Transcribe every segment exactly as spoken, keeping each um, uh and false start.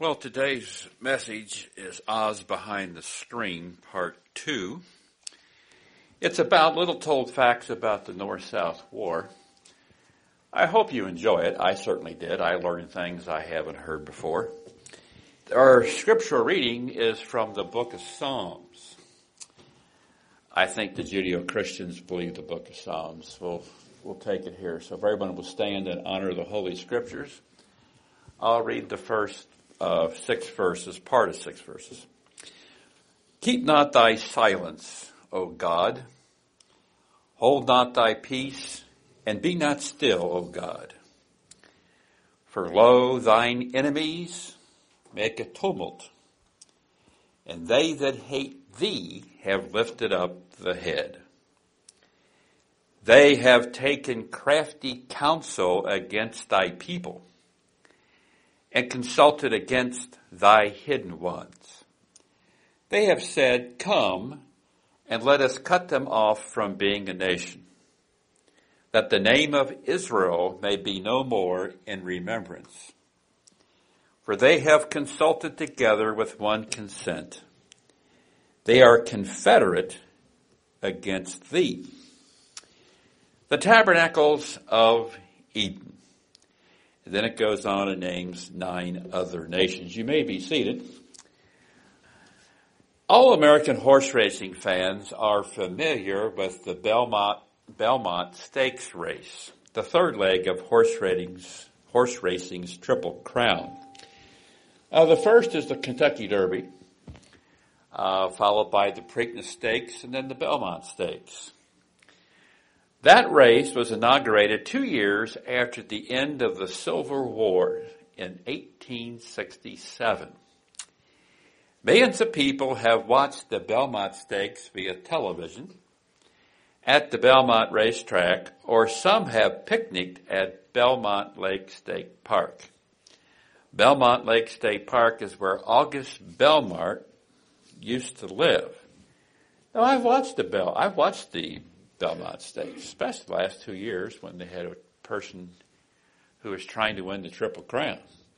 Well, today's message is Oz Behind the Screen, Part two. It's about little told facts about the North-South War. I hope you enjoy it. I certainly did. I learned things I haven't heard before. Our scriptural reading is from the book of Psalms. I think the Judeo-Christians believe the book of Psalms. We'll, we'll take it here. So if everyone will stand and honor the Holy Scriptures, I'll read the first Uh, six verses, part of six verses. Keep not thy silence, O God. Hold not thy peace, and be not still, O God. For lo, thine enemies make a tumult, and they that hate thee have lifted up the head. They have taken crafty counsel against thy people, and consulted against thy hidden ones. They have said, Come, and let us cut them off from being a nation, that the name of Israel may be no more in remembrance. For they have consulted together with one consent. They are confederate against thee. The tabernacles of Eden. And then it goes on and names nine other nations. You may be seated. All American horse racing fans are familiar with the Belmont Belmont Stakes race, the third leg of horse racing's, horse racing's Triple Crown. Uh, the first is the Kentucky Derby, uh, followed by the Preakness Stakes, and then the Belmont Stakes. That race was inaugurated two years after the end of the Civil War in eighteen sixty-seven. Millions of people have watched the Belmont Stakes via television, at the Belmont Racetrack, or some have picnicked at Belmont Lake State Park. Belmont Lake State Park is where August Belmont used to live. Now, I've watched the Bel, I've watched the Belmont Stakes, especially the last two years when they had a person who was trying to win the Triple Crown.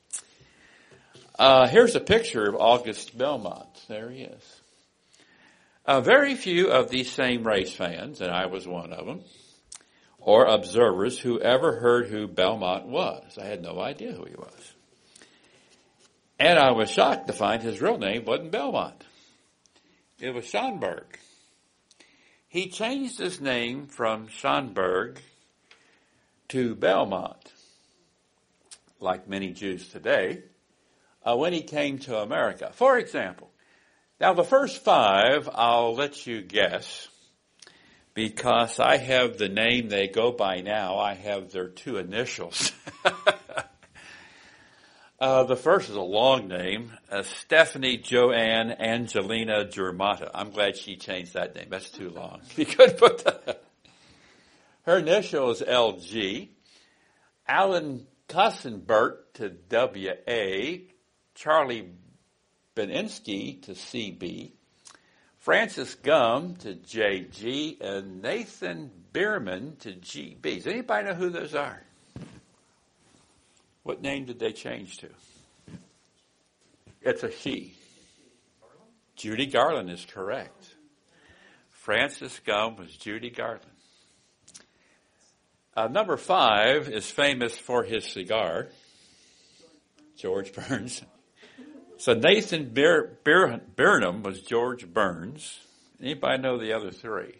Uh, here's a picture of August Belmont. There he is. Uh, very few of these same race fans, and I was one of them, or observers who ever heard who Belmont was. I had no idea who he was. And I was shocked to find his real name wasn't Belmont. It was Schonberg. He changed his name from Schonberg to Belmont, like many Jews today, uh, when he came to America. For example, now the first five I'll let you guess, because I have the name they go by now. I have their two initials. Uh, the first is a long name, uh, Stephanie Joanne Angelina Germata. I'm glad she changed that name. That's too long. You could put that. Her initial is L G. Alan Kassenbert to W A. Charlie Beninsky to C B. Francis Gum to J G. And Nathan Bierman to G B. Does anybody know who those are? What name did they change to? It's a she. Judy Garland is correct. Francis Gum was Judy Garland. Uh, number five is famous for his cigar. George Burns. So Nathan Beer, Beer, Burnham was George Burns. Anybody know the other three?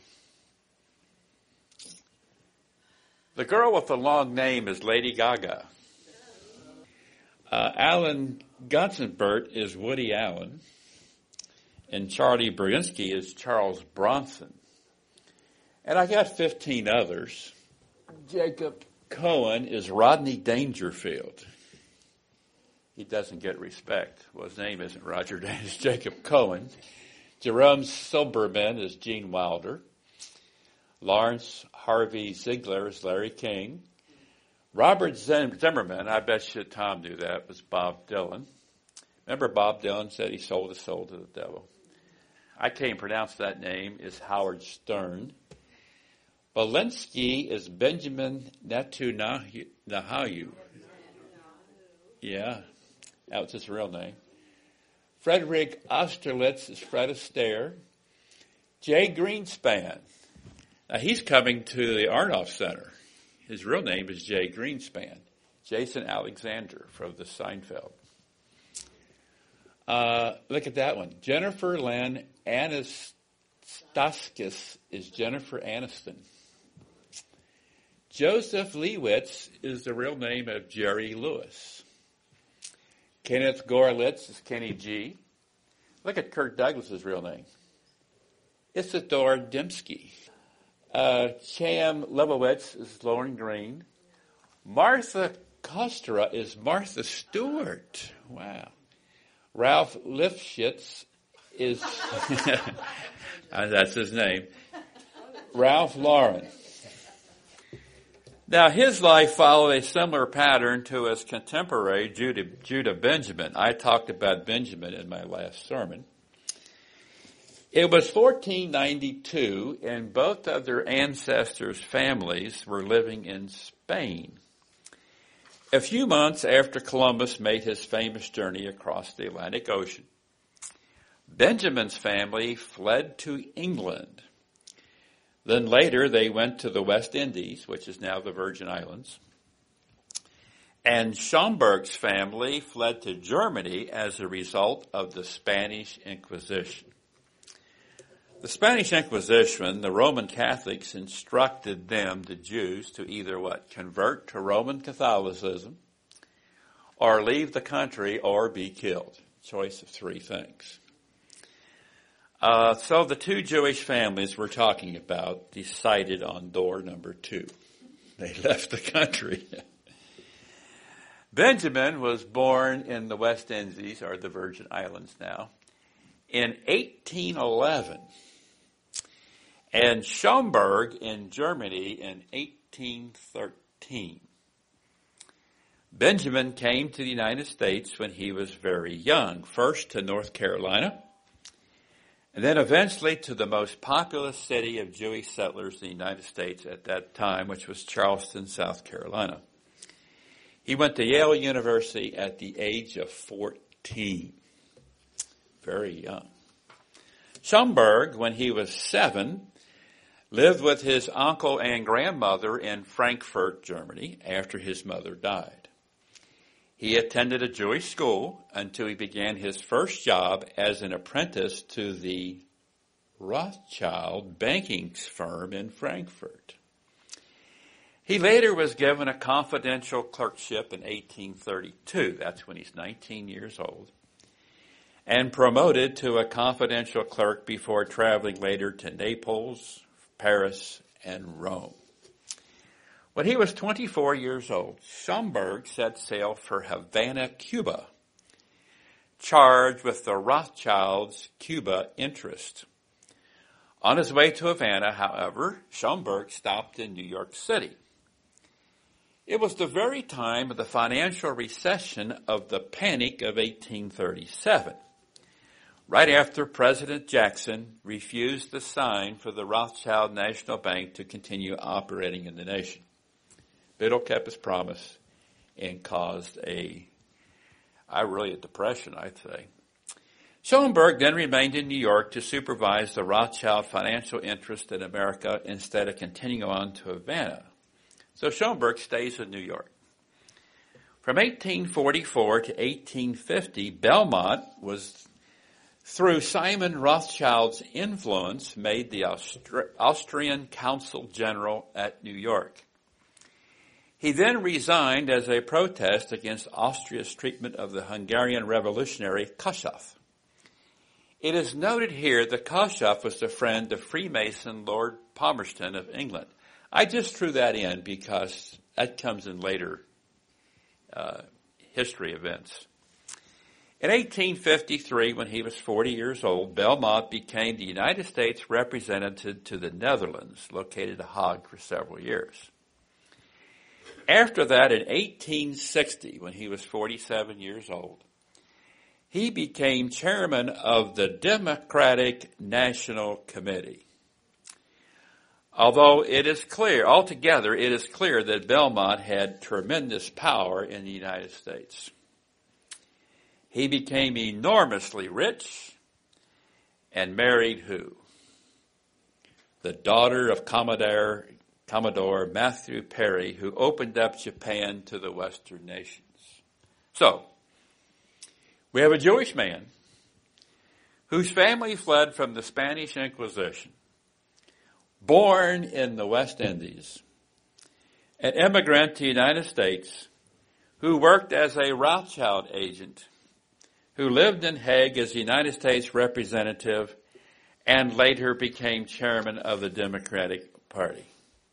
The girl with the long name is Lady Gaga. Uh, Alan Gunsenbert is Woody Allen, and Charlie Berinsky is Charles Bronson. And I got fifteen others. Jacob Cohen is Rodney Dangerfield. He doesn't get respect. Well, his name isn't Roger Dan, it's Jacob Cohen. Jerome Silberman is Gene Wilder. Lawrence Harvey Ziegler is Larry King. Robert Zimmerman, I bet you Tom knew that, was Bob Dylan. Remember Bob Dylan said he sold his soul to the devil? I can't pronounce that name, is Howard Stern. Belinsky is Benjamin Netanyahu. Yeah. That was his real name. Frederick Austerlitz is Fred Astaire. Jay Greenspan. Now, he's coming to the Arnoff Center. His real name is Jay Greenspan. Jason Alexander from the Seinfeld. Uh, look at that one. Jennifer Lynn Anastaskis is Jennifer Aniston. Joseph Lewitt is the real name of Jerry Lewis. Kenneth Gorlitz is Kenny G. Look at Kirk Douglas's real name. Isidore Dembski. Uh, Cham Lebowitz is Lauren Green. Martha Kostra is Martha Stewart. Wow. Ralph Lifshitz is, that's his name, Ralph Lauren. Now, his life followed a similar pattern to his contemporary, Judah, Judah Benjamin. I talked about Benjamin in my last sermon. It was fourteen ninety-two, and both of their ancestors' families were living in Spain. A few months after Columbus made his famous journey across the Atlantic Ocean, Benjamin's family fled to England. Then later they went to the West Indies, which is now the Virgin Islands. And Schomburg's family fled to Germany as a result of the Spanish Inquisition. The Spanish Inquisition, the Roman Catholics instructed them, the Jews, to either what? Convert to Roman Catholicism, or leave the country, or be killed. Choice of three things. Uh, so the two Jewish families we're talking about decided on door number two. They left the country. Benjamin was born in the West Indies, or the Virgin Islands now, in eighteen eleven. And Schomburg in Germany in eighteen thirteen. Benjamin came to the United States when he was very young, first to North Carolina, and then eventually to the most populous city of Jewish settlers in the United States at that time, which was Charleston, South Carolina. He went to Yale University at the age of fourteen. Very young. Schomburg, when he was seven, lived with his uncle and grandmother in Frankfurt, Germany, after his mother died. He attended a Jewish school until he began his first job as an apprentice to the Rothschild banking firm in Frankfurt. He later was given a confidential clerkship in eighteen thirty-two. That's when he's nineteen years old. And promoted to a confidential clerk before traveling later to Naples, Paris, and Rome. When he was twenty-four years old, Schomburg set sail for Havana, Cuba, charged with the Rothschilds' Cuba interest. On his way to Havana, however, Schomburg stopped in New York City. It was the very time of the financial recession of the Panic of eighteen thirty-seven. Right after President Jackson refused to sign for the Rothschild National Bank to continue operating in the nation. Biddle kept his promise and caused a, I really a depression, I'd say. Schomburg then remained in New York to supervise the Rothschild financial interest in America instead of continuing on to Havana. So Schomburg stays in New York. From eighteen forty-four to eighteen fifty, Belmont was, through Simon Rothschild's influence, made the Austri- Austrian Consul General at New York. He then resigned as a protest against Austria's treatment of the Hungarian revolutionary Kossuth. It is noted here that Kossuth was a friend of Freemason Lord Palmerston of England. I just threw that in because that comes in later uh, history events. In eighteen fifty-three, when he was forty years old, Belmont became the United States representative to the Netherlands, located in Hague for several years. After that, in eighteen sixty, when he was forty-seven years old, he became chairman of the Democratic National Committee. Although it is clear, altogether, it is clear that Belmont had tremendous power in the United States. He became enormously rich and married who? The daughter of Commodore, Commodore Matthew Perry, who opened up Japan to the Western nations. So, we have a Jewish man whose family fled from the Spanish Inquisition, born in the West Indies, an immigrant to the United States, who worked as a Rothschild agent, who lived in Hague as a United States representative, and later became chairman of the Democratic Party.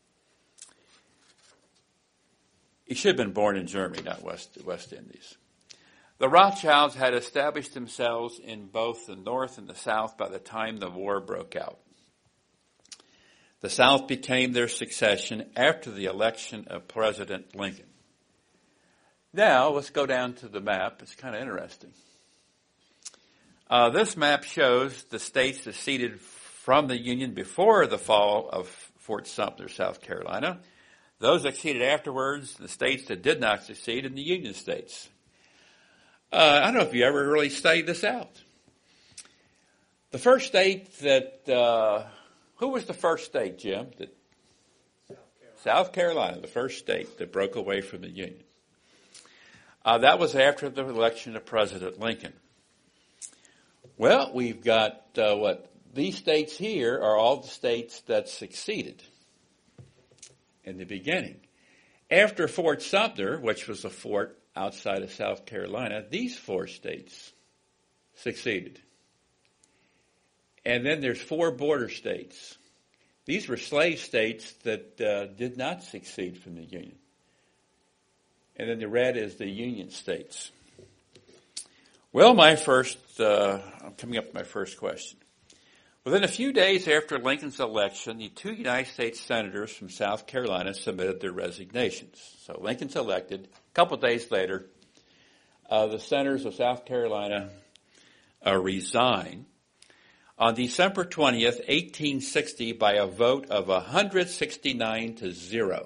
He should have been born in Germany, not West, West Indies. The Rothschilds had established themselves in both the North and the South by the time the war broke out. The South became their succession after the election of President Lincoln. Now, let's go down to the map. It's kind of interesting. Uh, this map shows the states seceded from the Union before the fall of Fort Sumter, South Carolina. Those that seceded afterwards, the states that did not secede, and the Union states. Uh, I don't know if you ever really studied this out. The first state that, uh, who was the first state, Jim? That, South Carolina. South Carolina, the first state that broke away from the Union. Uh, that was after the election of President Lincoln. Well, we've got, uh, what, these states here are all the states that succeeded in the beginning. After Fort Sumter, which was a fort outside of South Carolina, these four states succeeded. And then there's four border states. These were slave states that uh, did not succeed from the Union. And then the red is the Union states. Well, my first, uh, I'm coming up to my first question. Within a few days after Lincoln's election, the two United States senators from South Carolina submitted their resignations. So Lincoln's elected. A couple of days later, uh, the senators of South Carolina uh, resign. On December twentieth, eighteen sixty, by a vote of one hundred sixty-nine to zero.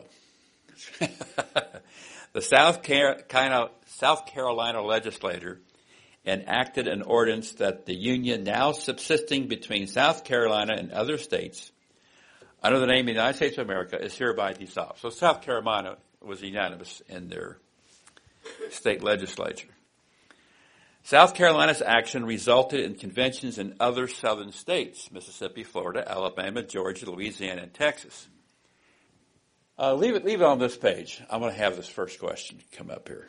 The South, Car- South Carolina legislature enacted an ordinance that the Union, now subsisting between South Carolina and other states, under the name of the United States of America, is hereby dissolved. So South Carolina was unanimous in their state legislature. South Carolina's action resulted in conventions in other southern states, Mississippi, Florida, Alabama, Georgia, Louisiana, and Texas. Uh, leave it, leave it on this page. I'm going to have this first question come up here.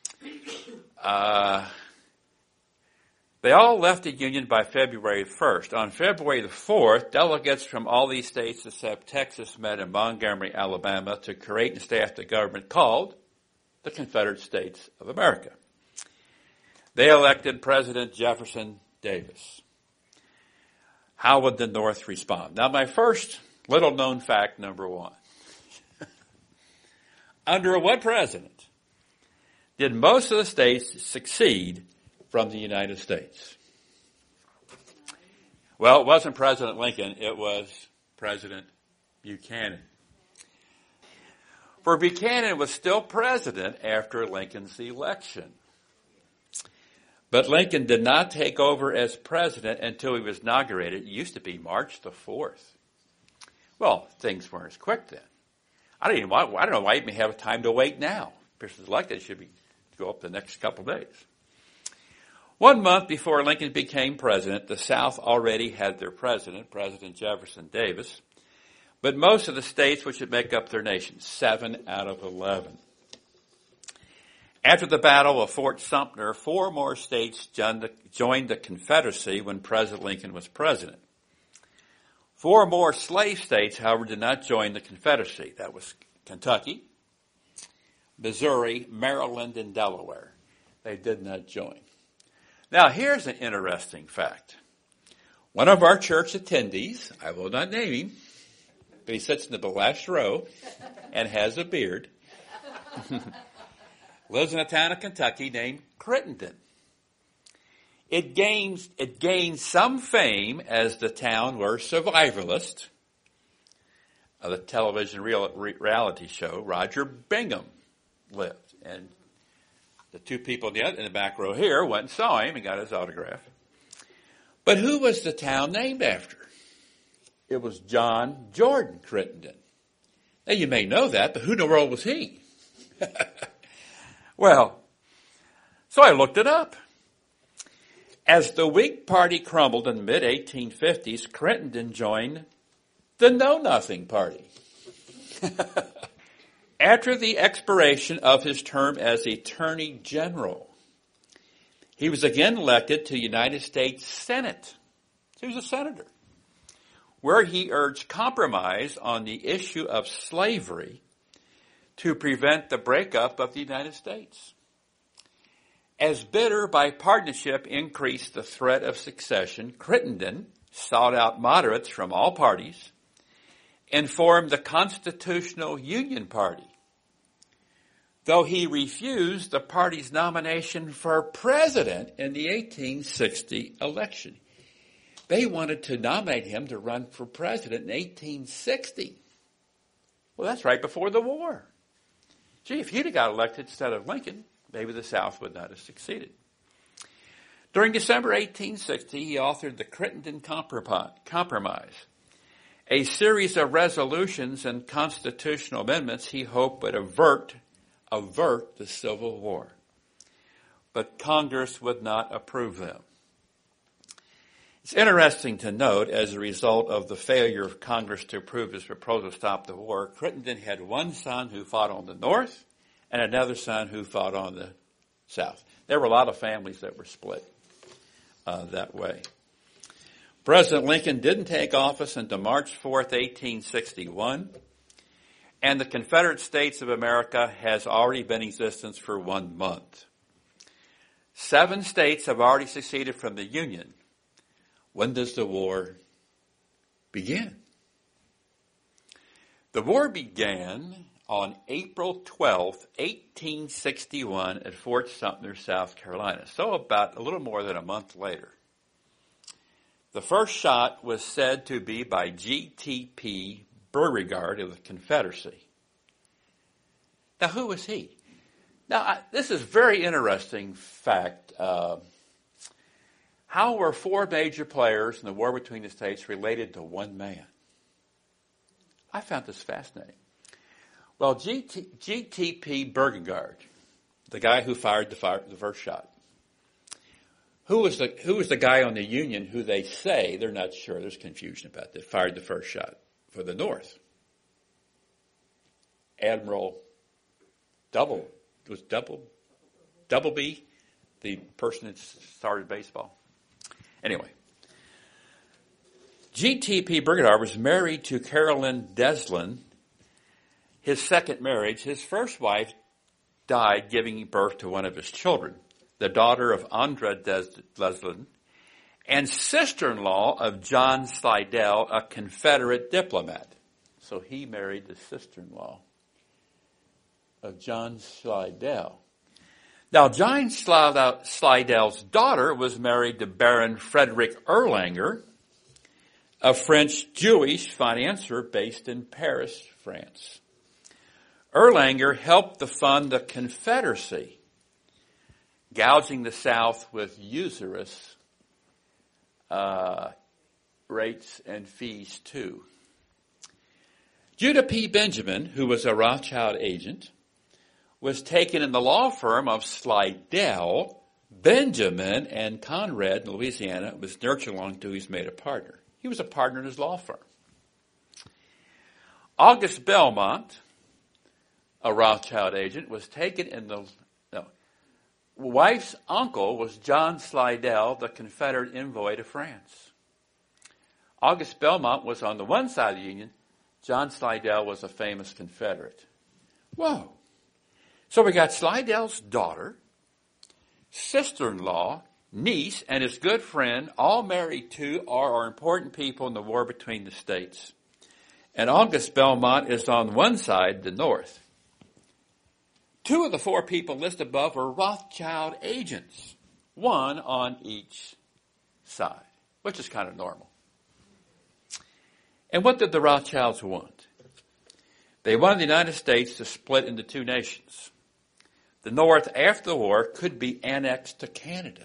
Uh, they all left the Union by February first. On February the fourth, delegates from all these states except Texas met in Montgomery, Alabama to create and staff the government called the Confederate States of America. They elected President Jefferson Davis. How would the North respond? Now, my first little-known fact, number one. Under what president did most of the states succeed from the United States? Well, it wasn't President Lincoln. It was President Buchanan. For Buchanan was still president after Lincoln's election. But Lincoln did not take over as president until he was inaugurated. It used to be March the fourth. Well, things weren't as quick then. I don't even want, I don't know why you may have time to wait now. Persons elected should be go up the next couple of days. One month before Lincoln became president, the South already had their president, President Jefferson Davis, but most of the states which would make up their nation, seven out of eleven. After the Battle of Fort Sumter, four more states joined the Confederacy when President Lincoln was president. Four more slave states, however, did not join the Confederacy. That was Kentucky, Missouri, Maryland, and Delaware. They did not join. Now, here's an interesting fact. One of our church attendees, I will not name him, but he sits in the last row and has a beard, lives in a town of Kentucky named Crittenden. It gains, it gained some fame as the town where survivalist of the television real, reality show Roger Bingham lived. And The two people in the, other, in the back row here went and saw him and got his autograph. But who was the town named after? It was John Jordan Crittenden. Now, you may know that, but who in the world was he? Well, so I looked it up. As the Whig Party crumbled in the mid eighteen fifties, Crittenden joined the Know-Nothing Party. After the expiration of his term as Attorney General, he was again elected to the United States Senate. He was a senator, where he urged compromise on the issue of slavery to prevent the breakup of the United States. As bitter bipartisanship increased the threat of secession, Crittenden sought out moderates from all parties and formed the Constitutional Union Party, though he refused the party's nomination for president in the eighteen sixty election. They wanted to nominate him to run for president in eighteen sixty. Well, that's right before the war. Gee, if he'd have got elected instead of Lincoln, maybe the South would not have succeeded. During December eighteen sixty, he authored the Crittenden Compromise, a series of resolutions and constitutional amendments he hoped would avert, avert the Civil War. But Congress would not approve them. It's interesting to note, as a result of the failure of Congress to approve his proposal to stop the war, Crittenden had one son who fought on the north and another son who fought on the south. There were a lot of families that were split uh, that way. President Lincoln didn't take office until March fourth, eighteen sixty-one, and the Confederate States of America has already been in existence for one month. Seven states have already seceded from the Union. When does the war begin? The war began on April twelfth, eighteen sixty-one at Fort Sumter, South Carolina. So about a little more than a month later. The first shot was said to be by G T P Beauregard of the Confederacy. Now, who was he? Now, I, this is a very interesting fact. Uh, how were four major players in the war between the states related to one man? I found this fascinating. Well, G T P Beauregard, the guy who fired the, fire, the first shot, who was the who was the guy on the Union who they say, they're not sure, there's confusion about that, fired the first shot for the North? Admiral Double, it was Double, Double B, the person that started baseball. Anyway, G T P Beauregard was married to Carolyn Deslin. His second marriage, his first wife died giving birth to one of his children, the daughter of Andra Deslin, and sister-in-law of John Slidell, a Confederate diplomat. So he married the sister-in-law of John Slidell. Now, John Slidell's daughter was married to Baron Frederick Erlanger, a French Jewish financier based in Paris, France. Erlanger helped to fund the Confederacy, gouging the South with usurious uh, rates and fees too. Judah P. Benjamin, who was a Rothschild agent, was taken in the law firm of Slidell, Benjamin, and Conrad in Louisiana, was nurtured along to he's made a partner. He was a partner in his law firm. August Belmont, a Rothschild agent, was taken in the no, wife's uncle was John Slidell, the Confederate envoy to France. August Belmont was on the one side of the Union. John Slidell was a famous Confederate. Whoa. So we got Slidell's daughter, sister-in-law, niece, and his good friend, all married to or are important people in the war between the states. And August Belmont is on one side, the North. Two of the four people listed above were Rothschild agents, one on each side, which is kind of normal. And what did the Rothschilds want? They wanted the United States to split into two nations. The North, after the war, could be annexed to Canada.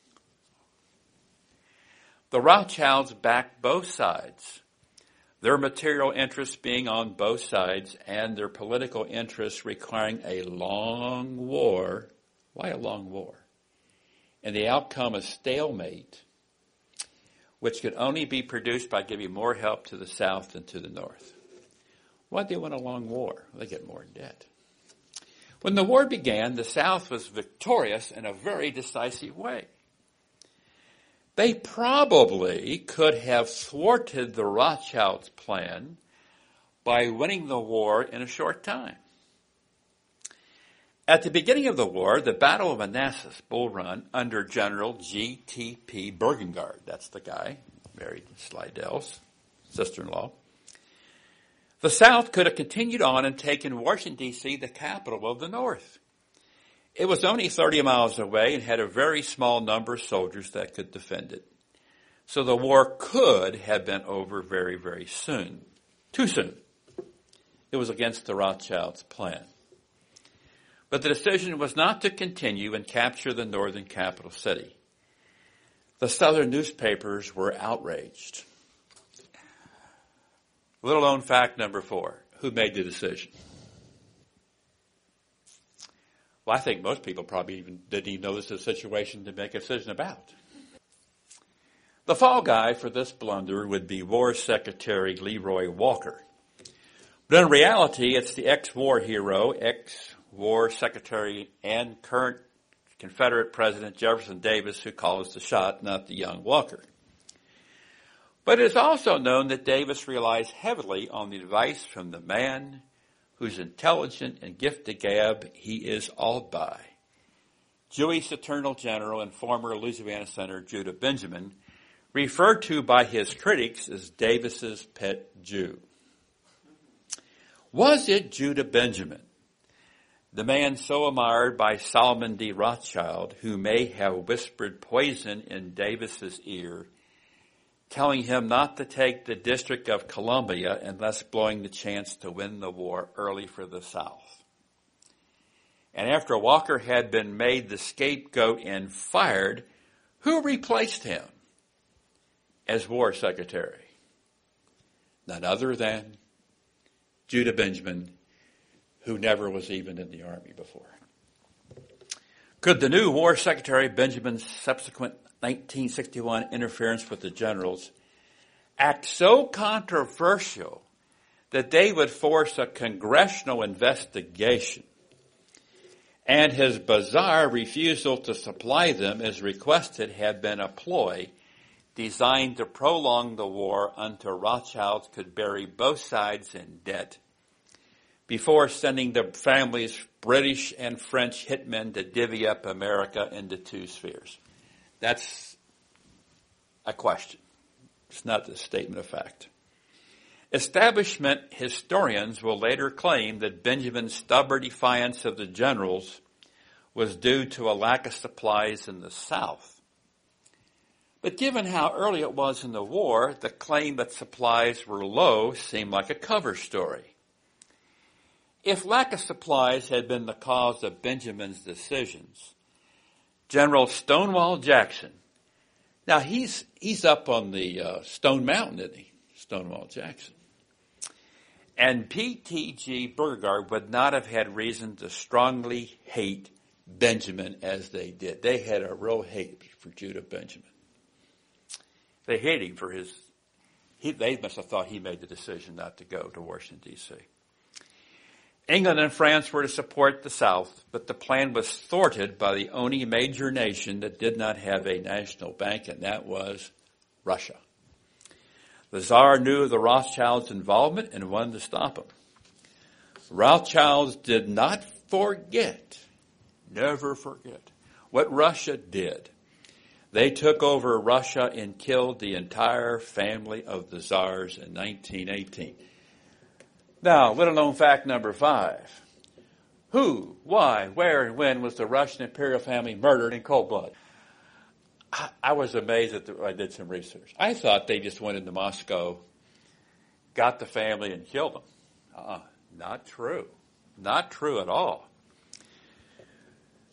The Rothschilds backed both sides, their material interests being on both sides and their political interests requiring a long war. Why a long war? And the outcome a stalemate, which could only be produced by giving more help to the South than to the North. Why did they want a long war? They get more in debt. When the war began, the South was victorious in a very decisive way. They probably could have thwarted the Rothschilds' plan by winning the war in a short time. At the beginning of the war, the Battle of Manassas, Bull Run, under General G T P Beauregard, that's the guy, married Slidell's sister-in-law, the South could have continued on and taken Washington, D C, the capital of the North. It was only thirty miles away and had a very small number of soldiers that could defend it. So the war could have been over very, very soon. Too soon. It was against the Rothschilds' plan. But the decision was not to continue and capture the northern capital city. The southern newspapers were outraged. Little known fact number four. Who made the decision? Well, I think most people probably even didn't even know this was a situation to make a decision about. The fall guy for this blunder would be War Secretary Leroy Walker. But in reality, it's the ex-war hero, ex-war secretary, and current Confederate President Jefferson Davis who calls the shot, not the young Walker. But it is also known that Davis relies heavily on the advice from the man whose intelligent and gifted gab he is awed by. Jewish Attorney General and former Louisiana Senator Judah Benjamin, referred to by his critics as Davis's pet Jew. Was it Judah Benjamin, the man so admired by Solomon D. Rothschild, who may have whispered poison in Davis's ear, telling him not to take the District of Columbia and thus blowing the chance to win the war early for the South? And after Walker had been made the scapegoat and fired, who replaced him as War Secretary? None other than Judah Benjamin, who never was even in the Army before. Could the new War Secretary Benjamin's subsequent nineteen sixty-one interference with the generals act so controversial that they would force a congressional investigation, and his bizarre refusal to supply them as requested had been a ploy designed to prolong the war until Rothschilds could bury both sides in debt before sending the families British and French hitmen to divvy up America into two spheres? That's a question. It's not a statement of fact. Establishment historians will later claim that Benjamin's stubborn defiance of the generals was due to a lack of supplies in the South. But given how early it was in the war, the claim that supplies were low seemed like a cover story. If lack of supplies had been the cause of Benjamin's decisions, General Stonewall Jackson, now he's he's up on the uh, Stone Mountain, isn't he? Stonewall Jackson. And P T G Beauregard would not have had reason to strongly hate Benjamin as they did. They had a real hate for Judah Benjamin. They hated him for his, he, they must have thought he made the decision not to go to Washington, D C England and France were to support the South, but the plan was thwarted by the only major nation that did not have a national bank, and that was Russia. The Tsar knew of the Rothschilds' involvement and wanted to stop them. Rothschilds did not forget, never forget, what Russia did. They took over Russia and killed the entire family of the Tsars in nineteen eighteen. Now, little known fact number five. Who, why, where, and when was the Russian imperial family murdered in cold blood? I, I was amazed that I did some research. I thought they just went into Moscow, got the family, and killed them. Uh-uh, not true. Not true at all.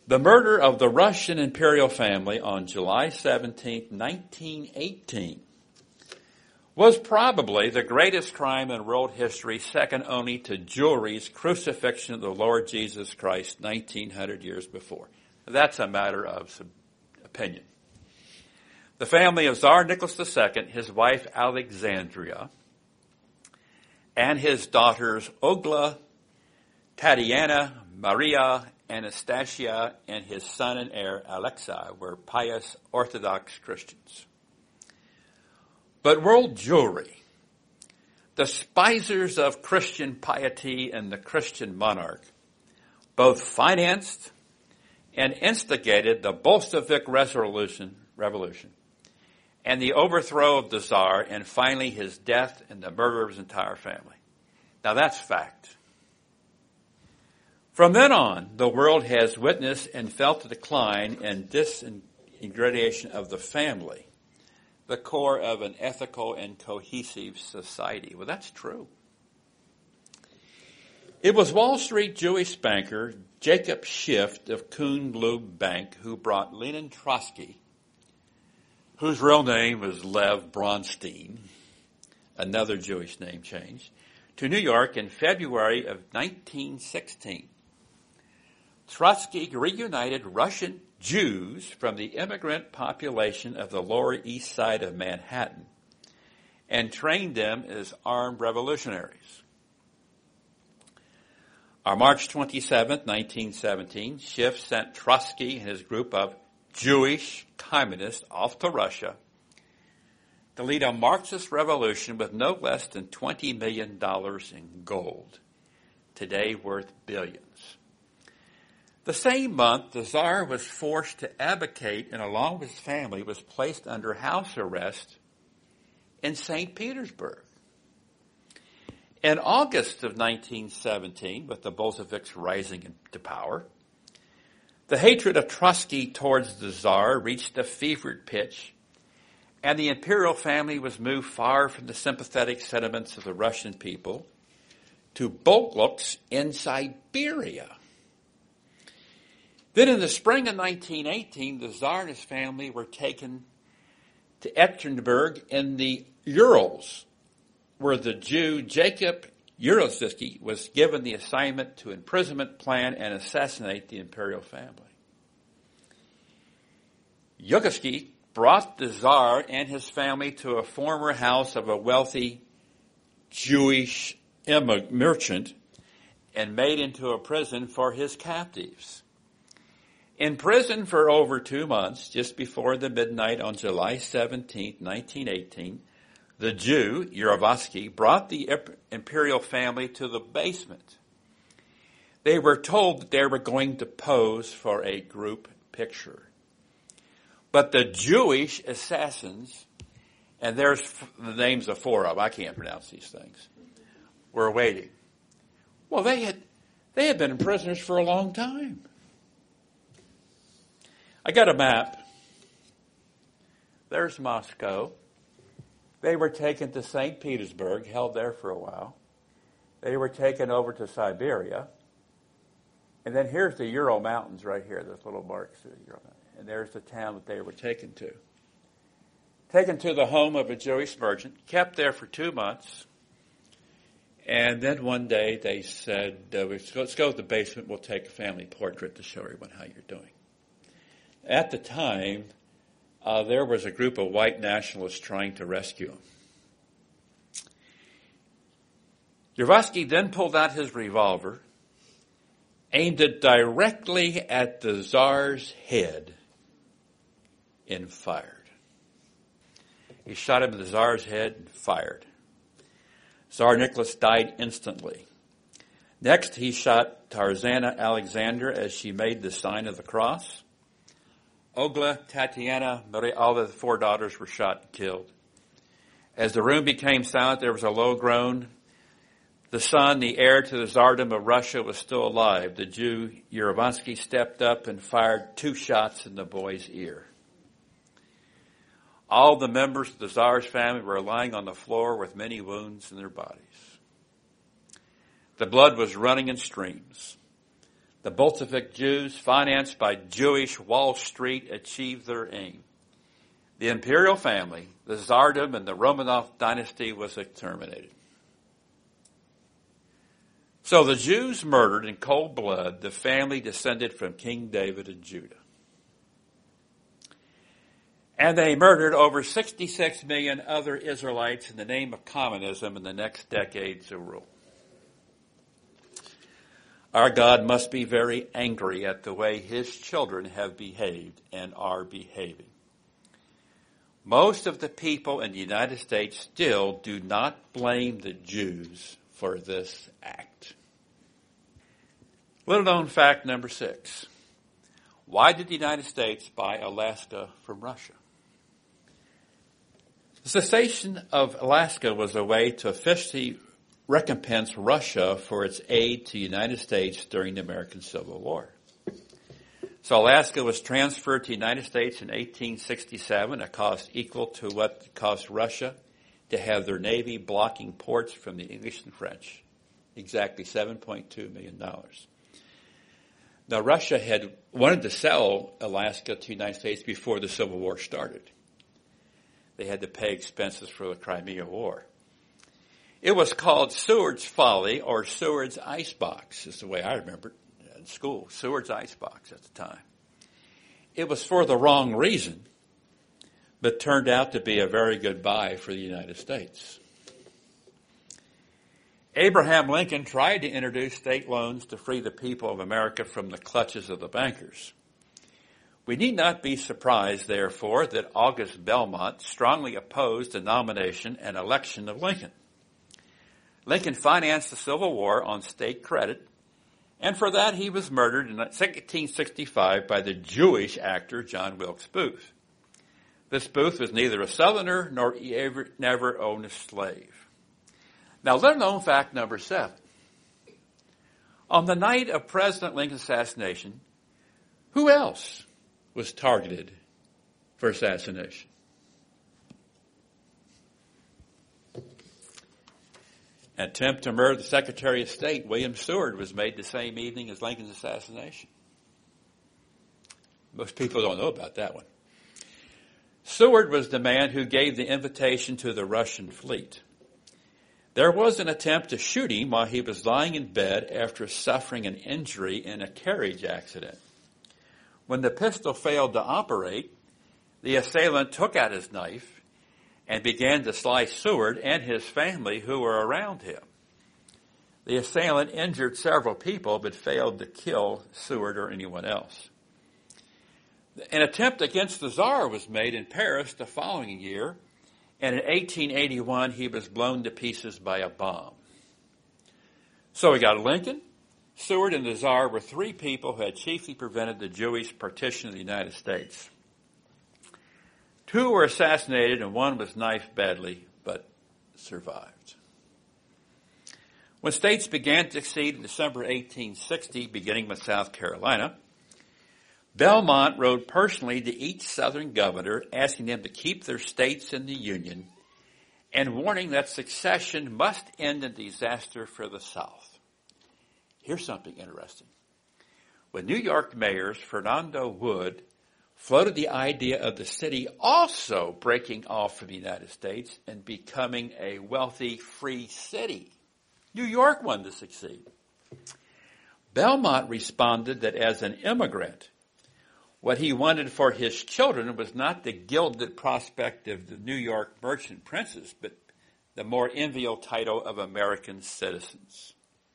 The murder of the Russian imperial family on July seventeenth, nineteen eighteen was probably the greatest crime in world history, second only to Jewry's crucifixion of the Lord Jesus Christ nineteen hundred years before. That's a matter of opinion. The family of Tsar Nicholas the Second, his wife Alexandria, and his daughters Olga, Tatiana, Maria, Anastasia, and his son and heir Alexei were pious Orthodox Christians. But world Jewry, the spisers of Christian piety and the Christian monarch, both financed and instigated the Bolshevik revolution, revolution and the overthrow of the Tsar, and finally his death and the murder of his entire family. Now that's fact. From then on, the world has witnessed and felt the decline and disintegration of the family, the core of an ethical and cohesive society. Well, that's true. It was Wall Street Jewish banker Jacob Schiff of Kuhn Loeb Bank who brought Lenin Trotsky, whose real name was Lev Bronstein, another Jewish name change, to New York in February of nineteen sixteen. Trotsky reunited Russian Jews from the immigrant population of the Lower East Side of Manhattan and trained them as armed revolutionaries. On March twenty-seventh, nineteen seventeen, Schiff sent Trotsky and his group of Jewish communists off to Russia to lead a Marxist revolution with no less than twenty million dollars in gold, today worth billions. The same month, the Tsar was forced to abdicate and along with his family was placed under house arrest in Saint Petersburg. In August of nineteen seventeen, with the Bolsheviks rising into power, the hatred of Trotsky towards the Tsar reached a fevered pitch, and the imperial family was moved far from the sympathetic sentiments of the Russian people to Bolsheviks in Siberia. Then in the spring of nineteen eighteen, the Tsar and his family were taken to Ekaterinburg in the Urals, where the Jew Jacob Uralsky was given the assignment to imprisonment, plan, and assassinate the imperial family. Uralsky brought the Tsar and his family to a former house of a wealthy Jewish merchant and made into a prison for his captives. In prison for over two months, just before the midnight on July seventeenth, nineteen eighteen, the Jew, Uralsky, brought the imperial family to the basement. They were told that they were going to pose for a group picture. But the Jewish assassins, and there's the names of four of them, I can't pronounce these things, were waiting. Well, they had, they had been prisoners for a long time. I got a map. There's Moscow. They were taken to Saint Petersburg, held there for a while. They were taken over to Siberia. And then here's the Ural Mountains right here, those little marks. And there's the town that they were taken to. Taken to the home of a Jewish merchant, kept there for two months. And then one day they said, uh, let's go to the basement, we'll take a family portrait to show everyone how you're doing. At the time, Uh, there was a group of white nationalists trying to rescue him. Uralsky then pulled out his revolver, aimed it directly at the Tsar's head, and fired. He shot him in the Tsar's head and fired. Tsar Nicholas died instantly. Next, he shot Tarzana Alexander as she made the sign of the cross. Olga, Tatiana, Maria, all the four daughters were shot and killed. As the room became silent, there was a low groan. The son, the heir to the Tsardom of Russia, was still alive. The Jew, Uralsky, stepped up and fired two shots in the boy's ear. All the members of the Tsar's family were lying on the floor with many wounds in their bodies. The blood was running in streams. The Bolshevik Jews, financed by Jewish Wall Street, achieved their aim. The imperial family, the Tsardom and the Romanov dynasty was exterminated. So the Jews murdered in cold blood the family descended from King David of Judah. And they murdered over sixty-six million other Israelites in the name of communism in the next decades of rule. Our God must be very angry at the way his children have behaved and are behaving. Most of the people in the United States still do not blame the Jews for this act. Little known fact number six. Why did the United States buy Alaska from Russia? The cessation of Alaska was a way to officially recompense Russia for its aid to the United States during the American Civil War. So Alaska was transferred to the United States in eighteen sixty-seven, a cost equal to what it cost Russia to have their Navy blocking ports from the English and French. Exactly seven point two million dollars. Now, Russia had wanted to sell Alaska to the United States before the Civil War started. They had to pay expenses for the Crimea War. It was called Seward's Folly or Seward's Icebox, is the way I remember it in school. Seward's Icebox at the time. It was for the wrong reason, but turned out to be a very good buy for the United States. Abraham Lincoln tried to introduce state loans to free the people of America from the clutches of the bankers. We need not be surprised, therefore, that August Belmont strongly opposed the nomination and election of Lincoln. Lincoln financed the Civil War on state credit, and for that he was murdered in eighteen sixty-five by the Jewish actor John Wilkes Booth. This Booth was neither a Southerner nor he ever, never owned a slave. Now, little known fact number seven. On the night of President Lincoln's assassination, who else was targeted for assassination? An attempt to murder the Secretary of State, William Seward, was made the same evening as Lincoln's assassination. Most people don't know about that one. Seward was the man who gave the invitation to the Russian fleet. There was an attempt to shoot him while he was lying in bed after suffering an injury in a carriage accident. When the pistol failed to operate, the assailant took out his knife and began to slice Seward and his family who were around him. The assailant injured several people but failed to kill Seward or anyone else. An attempt against the Tsar was made in Paris the following year, and in eighteen eighty-one he was blown to pieces by a bomb. So we got Lincoln, Seward, and the Tsar were three people who had chiefly prevented the Jewish partition of the United States. Two were assassinated and one was knifed badly, but survived. When states began to secede in December eighteen sixty, beginning with South Carolina, Belmont wrote personally to each Southern governor asking them to keep their states in the Union and warning that secession must end in disaster for the South. Here's something interesting. When New York mayors Fernando Wood floated the idea of the city also breaking off from the United States and becoming a wealthy, free city, New York wanted to succeed. Belmont responded that as an immigrant, what he wanted for his children was not the gilded prospect of the New York merchant princes, but the more enviable title of American citizens.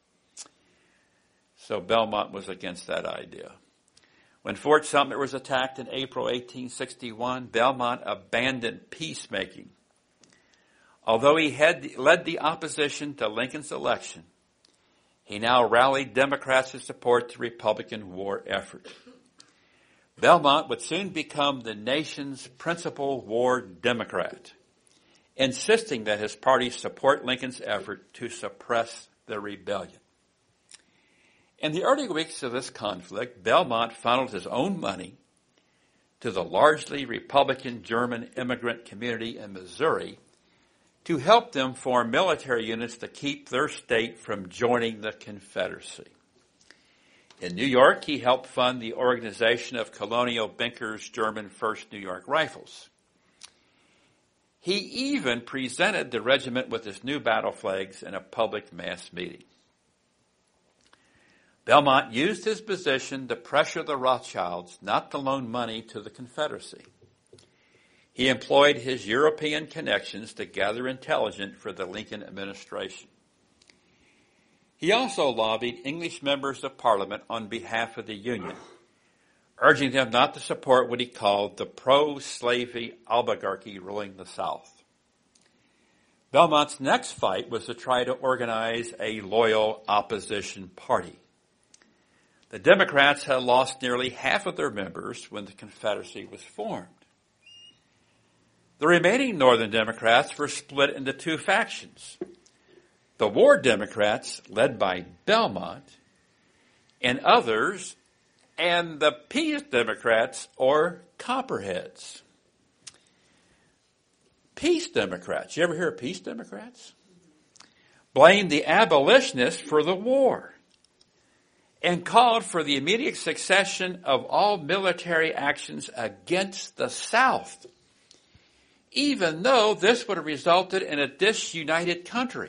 So Belmont was against that idea. When Fort Sumter was attacked in April eighteen sixty-one, Belmont abandoned peacemaking. Although he had led the opposition to Lincoln's election, he now rallied Democrats to support the Republican war effort. Belmont would soon become the nation's principal war Democrat, insisting that his party support Lincoln's effort to suppress the rebellion. In the early weeks of this conflict, Belmont funneled his own money to the largely Republican German immigrant community in Missouri to help them form military units to keep their state from joining the Confederacy. In New York, he helped fund the organization of Colonial Binker's German First New York Rifles. He even presented the regiment with his new battle flags in a public mass meeting. Belmont used his position to pressure the Rothschilds not to loan money to the Confederacy. He employed his European connections to gather intelligence for the Lincoln administration. He also lobbied English members of Parliament on behalf of the Union, urging them not to support what he called the pro-slavery oligarchy ruling the South. Belmont's next fight was to try to organize a loyal opposition party. The Democrats had lost nearly half of their members when the Confederacy was formed. The remaining Northern Democrats were split into two factions. The War Democrats, led by Belmont, and others, and the Peace Democrats, or Copperheads. Peace Democrats, you ever hear of Peace Democrats? Blamed the abolitionists for the war and called for the immediate cessation of all military actions against the South, even though this would have resulted in a disunited country.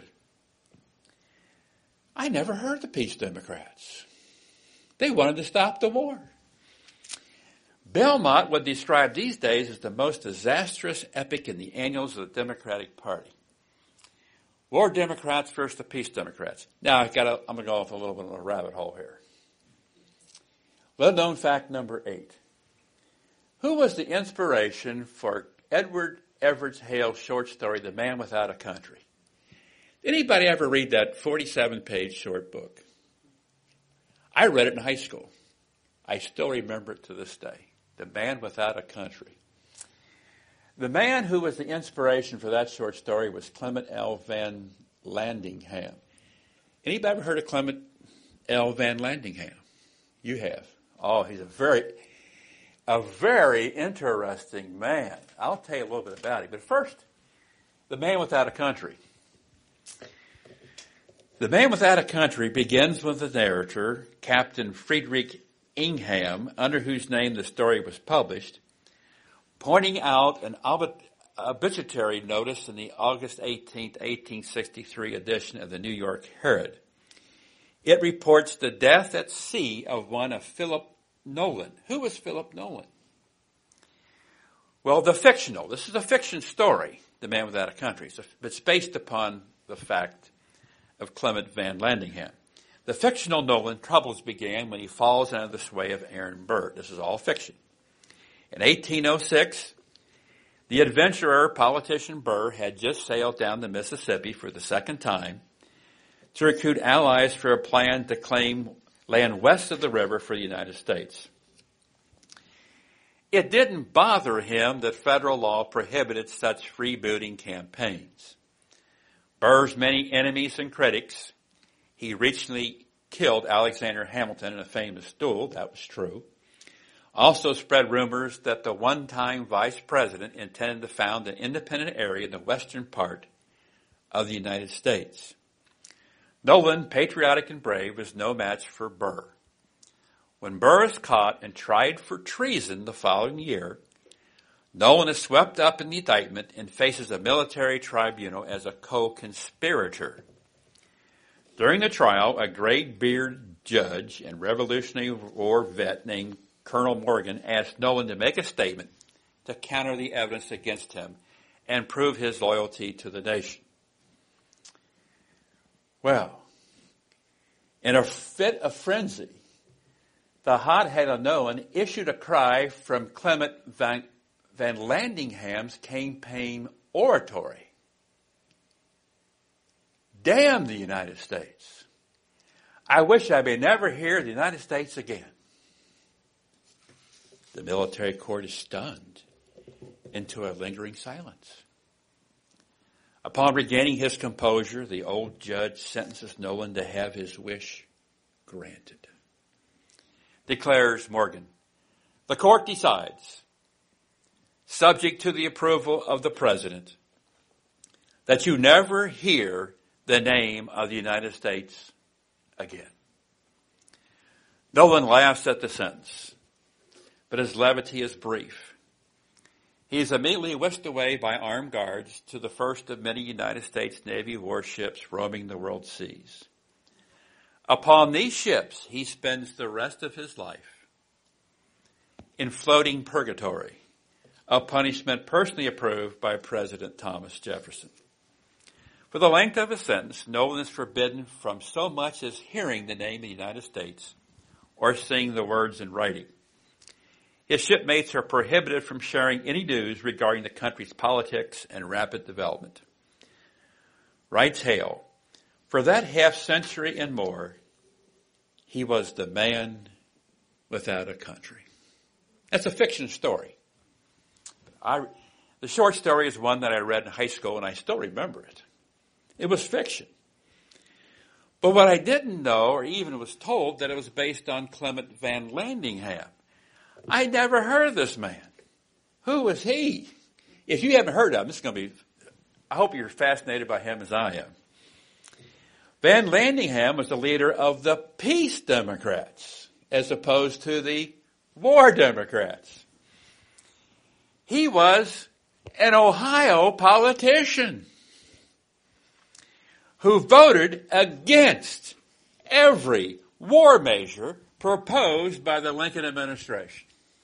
I never heard of the Peace Democrats. They wanted to stop the war. Belmont would describe these days as the most disastrous epic in the annals of the Democratic Party. War Democrats versus the Peace Democrats. Now, I've got to, I'm going to go off a little bit of a rabbit hole here. Little-known fact number eight. Who was the inspiration for Edward Everett Hale's short story, The Man Without a Country? Anybody ever read that forty-seven page short book? I read it in high school. I still remember it to this day. The Man Without a Country. The man who was the inspiration for that short story was Clement L. Van Landingham. Anybody ever heard of Clement L. Van Landingham? You have. Oh, he's a very, a very interesting man. I'll tell you a little bit about him. But first, The Man Without a Country. The Man Without a Country begins with the narrator, Captain Friedrich Ingham, under whose name the story was published, pointing out an obit- obituary notice in the August eighteenth, eighteen sixty-three edition of the New York Herald. It reports the death at sea of one of Philip Nolan. Who was Philip Nolan? Well, the fictional, this is a fiction story, The Man Without a Country. So it's based upon the fact of Clement Van Landingham. The fictional Nolan troubles began when he falls under the sway of Aaron Burr. This is all fiction. In eighteen oh six, the adventurer politician Burr had just sailed down the Mississippi for the second time to recruit allies for a plan to claim land west of the river for the United States. It didn't bother him that federal law prohibited such freebooting campaigns. Burr's many enemies and critics, he recently killed Alexander Hamilton in a famous duel, that was true, also spread rumors that the one-time vice president intended to found an independent area in the western part of the United States. Nolan, patriotic and brave, was no match for Burr. When Burr is caught and tried for treason the following year, Nolan is swept up in the indictment and faces a military tribunal as a co-conspirator. During the trial, a gray-bearded judge and Revolutionary War vet named Colonel Morgan asked Nolan to make a statement to counter the evidence against him and prove his loyalty to the nation. Well, in a fit of frenzy, the hot-headed Nolan issued a cry from Clement Van, Van Landingham's campaign oratory. Damn the United States. I wish I may never hear the United States again. The military court is stunned into a lingering silence. Upon regaining his composure, the old judge sentences Nolan to have his wish granted. Declares Morgan, the court decides, subject to the approval of the president, that you never hear the name of the United States again. Nolan laughs at the sentence, but his levity is brief. He is immediately whisked away by armed guards to the first of many United States Navy warships roaming the world seas. Upon these ships, he spends the rest of his life in floating purgatory, a punishment personally approved by President Thomas Jefferson. For the length of his sentence, Nolan is forbidden from so much as hearing the name of the United States or seeing the words in writing. His shipmates are prohibited from sharing any news regarding the country's politics and rapid development. Writes Hale, for that half century and more, he was the man without a country. That's a fiction story. I, the short story is one that I read in high school, and I still remember it. It was fiction. But what I didn't know, or even was told, that it was based on Clement Van Landingham. I never heard of this man. Who was he? If you haven't heard of him, it's going to be, I hope you're fascinated by him as I am. Van Landingham was the leader of the Peace Democrats, as opposed to the War Democrats. He was an Ohio politician who voted against every war measure proposed by the Lincoln administration.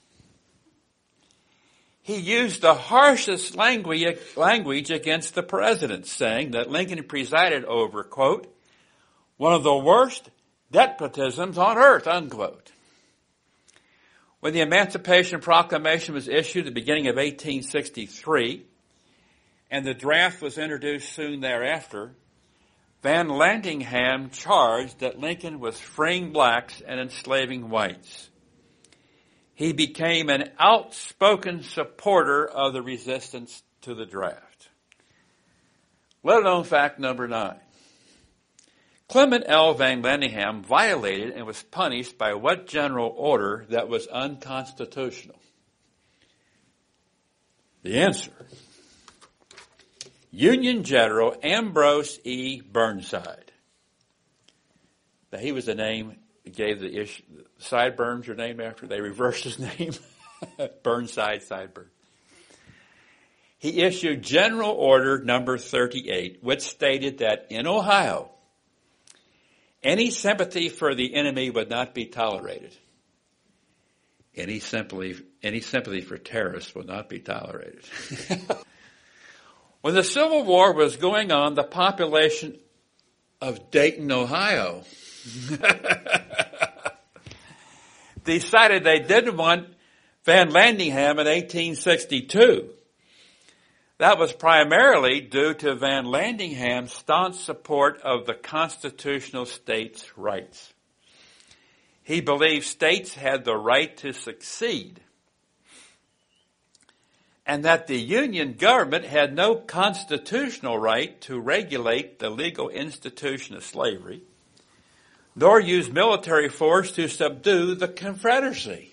He used the harshest language against the president, saying that Lincoln presided over, quote, one of the worst despotisms on earth, unquote. When the Emancipation Proclamation was issued at the beginning of eighteen sixty-three, and the draft was introduced soon thereafter, Van Landingham charged that Lincoln was freeing blacks and enslaving whites. He became an outspoken supporter of the resistance to the draft. Little known fact number nine. Clement L. Van Landingham violated and was punished by what general order that was unconstitutional? The answer. Union General Ambrose E. Burnside. Now, he was the name gave the issue, sideburns are named after. They reversed his name. Burnside Sideburn. He issued General Order number thirty-eight, which stated that in Ohio, any sympathy for the enemy would not be tolerated. Any sympathy, any sympathy for terrorists will not be tolerated. When the Civil War was going on, the population of Dayton, Ohio, decided they didn't want Van Landingham in eighteen sixty-two. That was primarily due to Van Landingham's staunch support of the constitutional states' rights. He believed states had the right to succeed, and that the Union government had no constitutional right to regulate the legal institution of slavery, nor use military force to subdue the Confederacy.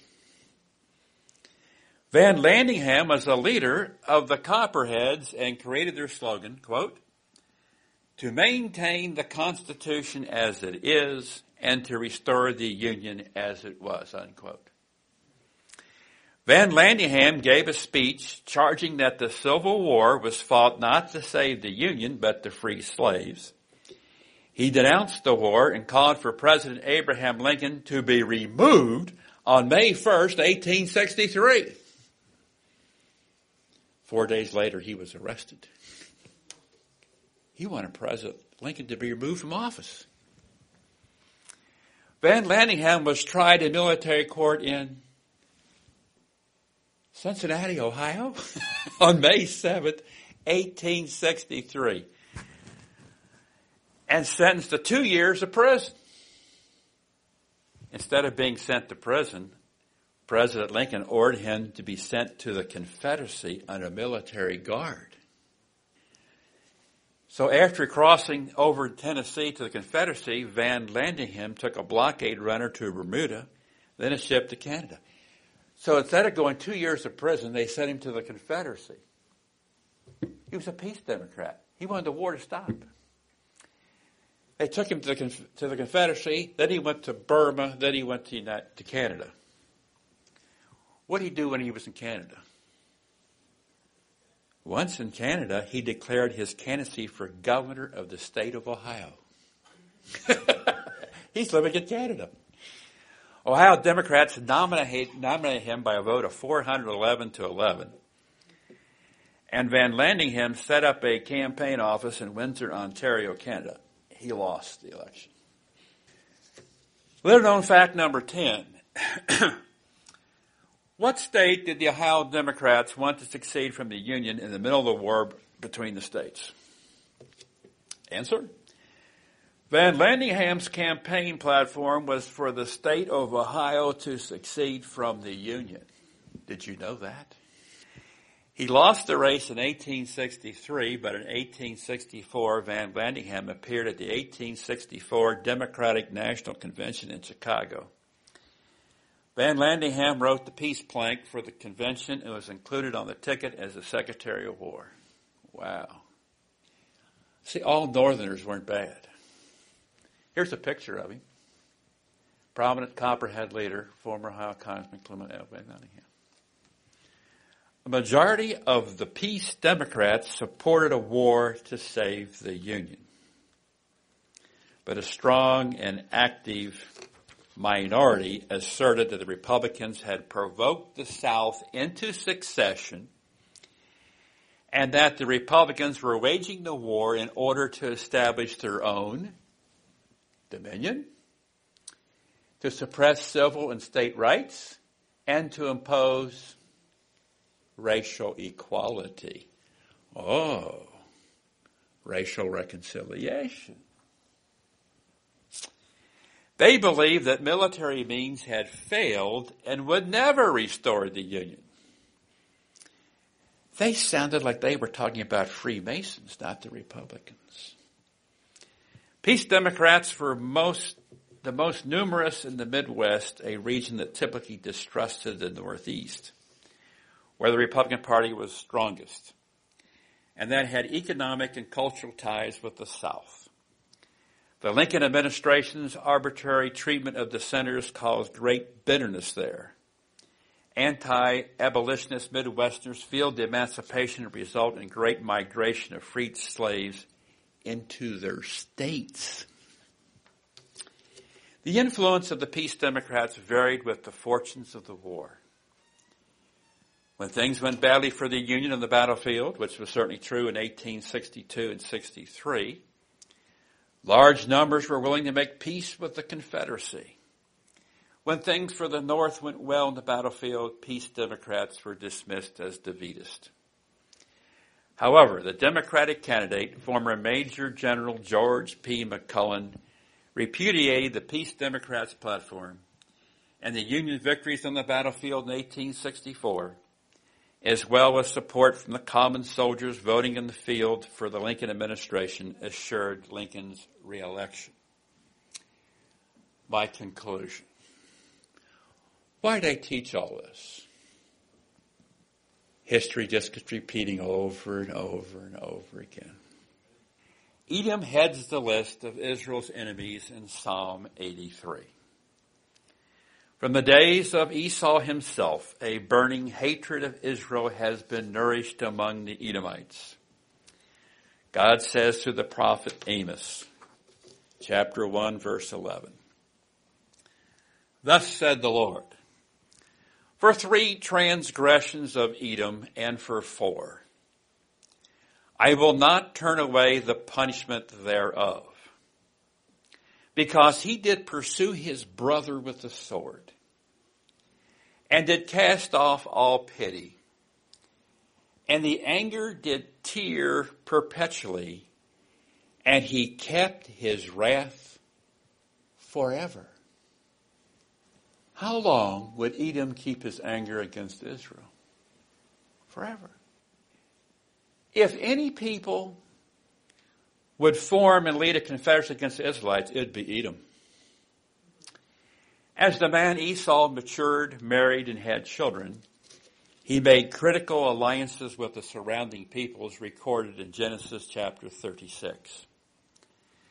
Van Landingham was a leader of the Copperheads and created their slogan, quote, to maintain the Constitution as it is and to restore the Union as it was, unquote. Van Landingham gave a speech charging that the Civil War was fought not to save the Union but to free slaves. He denounced the war and called for President Abraham Lincoln to be removed on May first, eighteen sixty-three. Four days later, he was arrested. He wanted President Lincoln to be removed from office. Van Landingham was tried in military court in Cincinnati, Ohio, on May seventh, eighteen sixty-three, and sentenced to two years of prison. Instead of being sent to prison, President Lincoln ordered him to be sent to the Confederacy under military guard. So after crossing over Tennessee to the Confederacy, Van Landingham took a blockade runner to Bermuda, then a ship to Canada. So instead of going two years of prison, they sent him to the Confederacy. He was a peace Democrat. He wanted the war to stop. They took him to the, to the Confederacy, then he went to Burma, then he went to, to Canada. What did he do when he was in Canada? Once in Canada, he declared his candidacy for governor of the state of Ohio. He's living in Canada. Ohio Democrats nominate, nominated him by a vote of four hundred eleven to eleven. And Van Landingham set up a campaign office in Windsor, Ontario, Canada. He lost the election. Little known fact number ten. What state did the Ohio Democrats want to secede from the Union in the middle of the war between the states? Answer. Van Landingham's campaign platform was for the state of Ohio to secede from the Union. Did you know that? He lost the race in eighteen sixty-three, but in eighteen sixty-four, Van Landingham appeared at the eighteen sixty-four Democratic National Convention in Chicago. Van Landingham wrote the peace plank for the convention and was included on the ticket as the Secretary of War. Wow. See, all Northerners weren't bad. Here's a picture of him. Prominent Copperhead leader, former Ohio Congressman Clement L. Van Landingham. A majority of the peace Democrats supported a war to save the Union. But a strong and active minority asserted that the Republicans had provoked the South into secession and that the Republicans were waging the war in order to establish their own dominion, to suppress civil and state rights, and to impose racial equality. Oh, racial reconciliation. They believed that military means had failed and would never restore the Union. They sounded like they were talking about Freemasons, not the Republicans. Peace Democrats were most, the most numerous in the Midwest, a region that typically distrusted the Northeast, where the Republican Party was strongest, and that had economic and cultural ties with the South. The Lincoln administration's arbitrary treatment of dissenters caused great bitterness there. Anti-abolitionist Midwesterners feel the emancipation would result in great migration of freed slaves into their states. The influence of the Peace Democrats varied with the fortunes of the war. When things went badly for the Union on the battlefield, which was certainly true in eighteen sixty-two and sixty-three, large numbers were willing to make peace with the Confederacy. When things for the North went well on the battlefield, Peace Democrats were dismissed as defeatist. However, the Democratic candidate, former Major General George P. McClellan, repudiated the Peace Democrats platform and the Union victories on the battlefield in eighteen sixty-four, as well as support from the common soldiers voting in the field for the Lincoln administration, assured Lincoln's reelection. My conclusion. Why did I teach all this? History just keeps repeating over and over and over again. Edom heads the list of Israel's enemies in Psalm eighty-three. From the days of Esau himself, a burning hatred of Israel has been nourished among the Edomites. God says through the prophet Amos, chapter one, verse eleven, "Thus said the Lord, for three transgressions of Edom and for four, I will not turn away the punishment thereof, because he did pursue his brother with the sword, and did cast off all pity, and the anger did tear perpetually, and he kept his wrath forever." How long would Edom keep his anger against Israel? Forever. If any people would form and lead a confederacy against the Israelites, it would be Edom. As the man Esau matured, married, and had children, he made critical alliances with the surrounding peoples recorded in Genesis chapter thirty-six.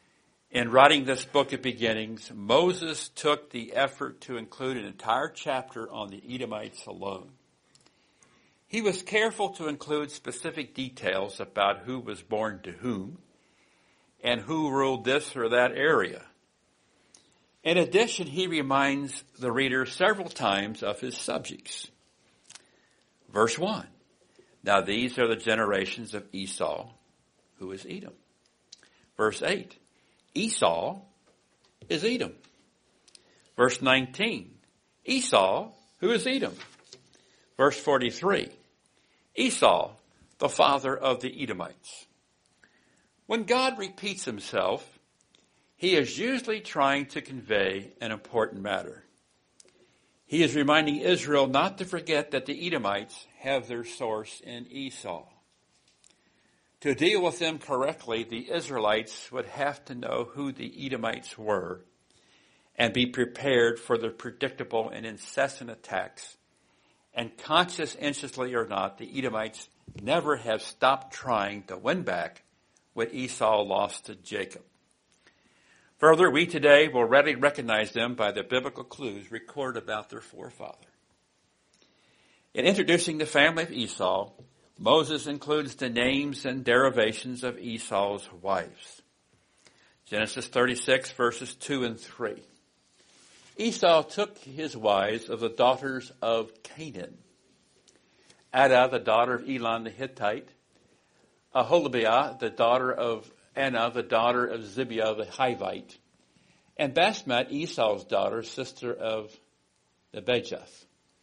In writing this book of beginnings, Moses took the effort to include an entire chapter on the Edomites alone. He was careful to include specific details about who was born to whom and who ruled this or that area. In addition, he reminds the reader several times of his subjects. Verse one, now these are the generations of Esau, who is Edom. Verse eight, Esau is Edom. Verse nineteen, Esau, who is Edom. Verse forty-three, Esau, the father of the Edomites. When God repeats himself, he is usually trying to convey an important matter. He is reminding Israel not to forget that the Edomites have their source in Esau. To deal with them correctly, the Israelites would have to know who the Edomites were and be prepared for their predictable and incessant attacks. And conscientiously or not, the Edomites never have stopped trying to win back what Esau lost to Jacob. Further, we today will readily recognize them by the biblical clues recorded about their forefather. In introducing the family of Esau, Moses includes the names and derivations of Esau's wives. Genesis thirty-six, verses two and three. Esau took his wives of the daughters of Canaan. Adah, the daughter of Elon the Hittite. Aholibah, the daughter of Anna, the daughter of Zibiah the Hivite. And Basmat, Esau's daughter, sister of Nebajoth.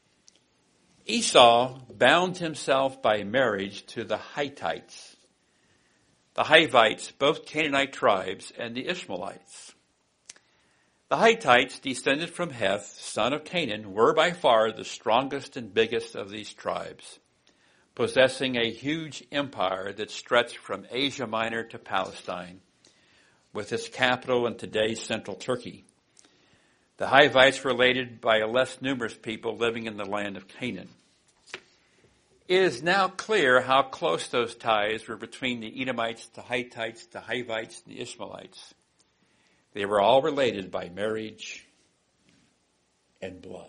Esau bound himself by marriage to the Hittites, the Hivites, both Canaanite tribes, and the Ishmaelites. The Hittites, descended from Heth, son of Canaan, were by far the strongest and biggest of these tribes, possessing a huge empire that stretched from Asia Minor to Palestine, with its capital in today's central Turkey. The Hivites were related by a less numerous people living in the land of Canaan. It is now clear how close those ties were between the Edomites, the Hittites, the Hivites, and the Ishmaelites. They were all related by marriage and blood.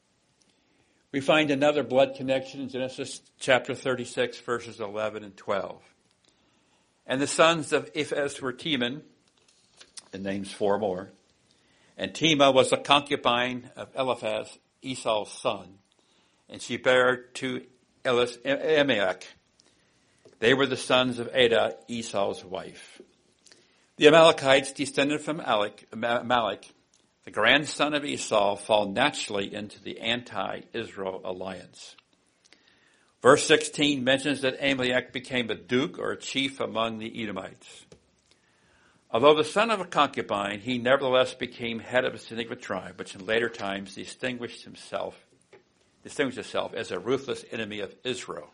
We find another blood connection in Genesis chapter thirty-six, verses eleven and twelve. And the sons of Iphes were Teman, and names four more. And Timah was a concubine of Eliphaz, Esau's son, and she bare to Elis, Amalek. They were the sons of Adah, Esau's wife. The Amalekites, descended from Amalek, the grandson of Esau, fall naturally into the anti-Israel alliance. Verse sixteen mentions that Amalek became a duke or a chief among the Edomites. Although the son of a concubine, he nevertheless became head of a Sinigra tribe, which in later times distinguished himself, distinguished itself as a ruthless enemy of Israel.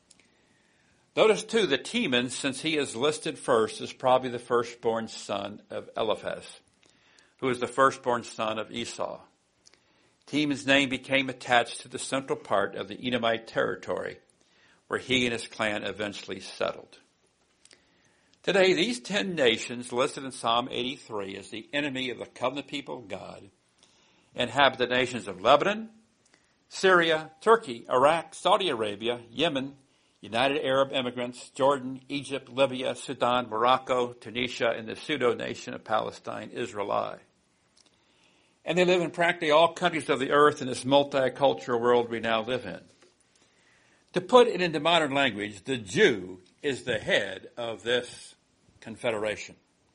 Notice too that Teman, since he is listed first, is probably the firstborn son of Eliphaz, who is the firstborn son of Esau. Teman's name became attached to the central part of the Edomite territory, where he and his clan eventually settled. Today, these ten nations listed in Psalm eighty-three as the enemy of the covenant people of God inhabit the nations of Lebanon, Syria, Turkey, Iraq, Saudi Arabia, Yemen, United Arab Emirates, Jordan, Egypt, Libya, Sudan, Morocco, Tunisia, and the pseudo-nation of Palestine, Israel. And they live in practically all countries of the earth in this multicultural world we now live in. To put it into modern language, the Jew is the head of this confederation.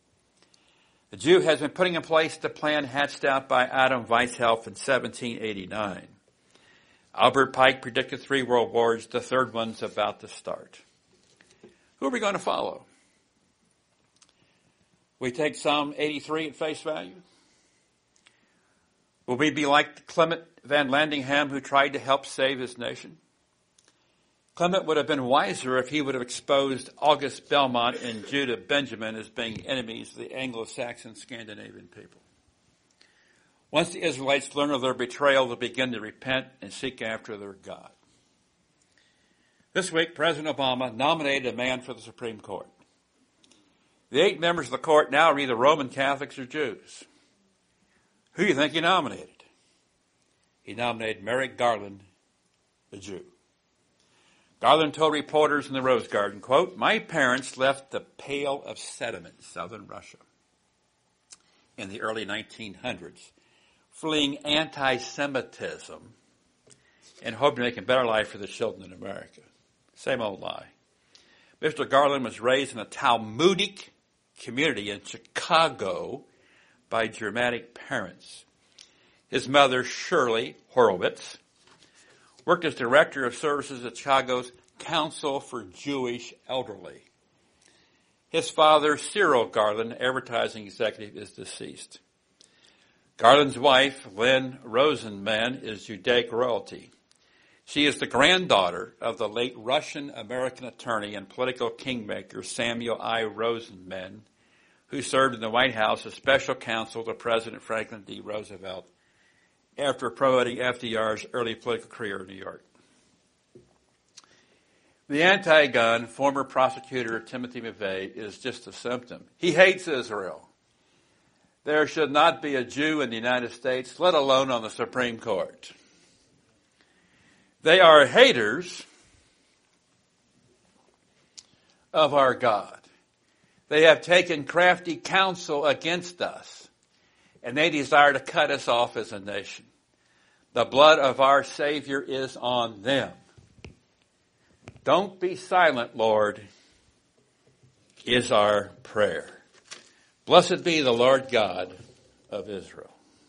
The Jew has been putting in place the plan hatched out by Adam Weishaupt in seventeen eighty-nine. Albert Pike predicted three world wars. The third one's about to start. Who are we going to follow? We take Psalm eighty-three at face value? Will we be like Clement Van Landingham, who tried to help save his nation? Clement would have been wiser if he would have exposed August Belmont and Judah Benjamin as being enemies of the Anglo-Saxon Scandinavian people. Once the Israelites learn of their betrayal, they'll begin to repent and seek after their God. This week, President Obama nominated a man for the Supreme Court. The eight members of the court now are either Roman Catholics or Jews. Who do you think he nominated? He nominated Merrick Garland, a Jew. Garland told reporters in the Rose Garden, quote, "My parents left the Pale of Sediment, southern Russia, in the early nineteen hundreds, fleeing anti-Semitism and hoping to make a better life for the children in America." Same old lie. Mister Garland was raised in a Talmudic community in Chicago by Germanic parents. His mother, Shirley Horowitz, worked as director of services at Chicago's Council for Jewish Elderly. His father, Cyril Garland, advertising executive, is deceased. Garland's wife, Lynn Rosenman, is Judaic royalty. She is the granddaughter of the late Russian-American attorney and political kingmaker Samuel I. Rosenman, who served in the White House as special counsel to President Franklin D. Roosevelt after promoting F D R's early political career in New York. The anti-gun former prosecutor Timothy McVeigh is just a symptom. He hates Israel. There should not be a Jew in the United States, let alone on the Supreme Court. They are haters of our God. They have taken crafty counsel against us, and they desire to cut us off as a nation. The blood of our Savior is on them. Don't be silent, Lord, is our prayer. Blessed be the Lord God of Israel.